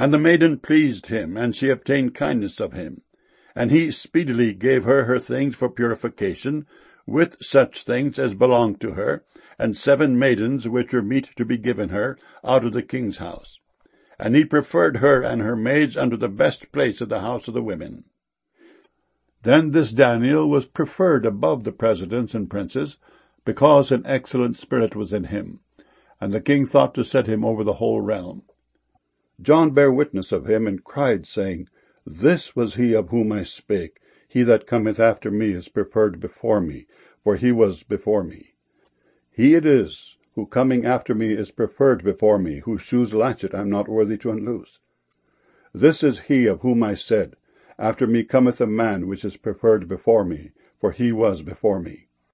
And the maiden pleased him, and she obtained kindness of him. And he speedily gave her things for purification, with such things as belonged to her, and 7 maidens which were meet to be given her out of the king's house. And he preferred her and her maids unto the best place of the house of the women. Then this Daniel was preferred above the presidents and princes, because an excellent spirit was in him, and the king thought to set him over the whole realm. John bare witness of him, and cried, saying, This was he of whom I spake. He that cometh after me is preferred before me, for he was before me. He it is, who coming after me is preferred before me, whose shoes latchet I am not worthy to unloose. This is he of whom I said, After me cometh a man which is preferred before me, for he was before me.